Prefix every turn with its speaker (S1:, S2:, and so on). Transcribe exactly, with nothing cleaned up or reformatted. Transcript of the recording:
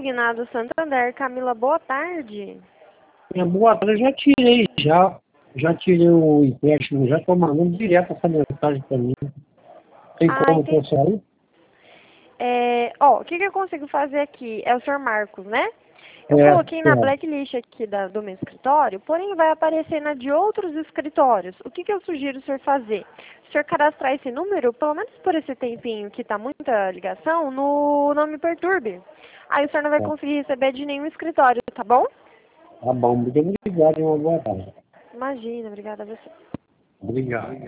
S1: consignado Santander. Camila, boa tarde.
S2: Minha boa tarde, eu já tirei já. Já tirei o empréstimo, já estou mandando direto essa mensagem para mim. Tem
S1: Ah,
S2: como
S1: entendi.
S2: conseguir?
S1: É, ó, o que, que eu consigo fazer aqui? É o senhor Marcos, né? Eu
S2: É,
S1: coloquei na
S2: é.
S1: blacklist aqui da, do meu escritório, porém vai aparecer na de outros escritórios. O que, que eu sugiro o senhor fazer? O senhor cadastrar esse número, pelo menos por esse tempinho que está muita ligação, no Não Me Perturbe. Aí o senhor não vai
S2: Tá,
S1: conseguir receber de nenhum escritório, tá bom?
S2: tá bom, muito obrigado e uma boa tarde.
S1: Imagina, obrigada a você.
S2: Obrigado.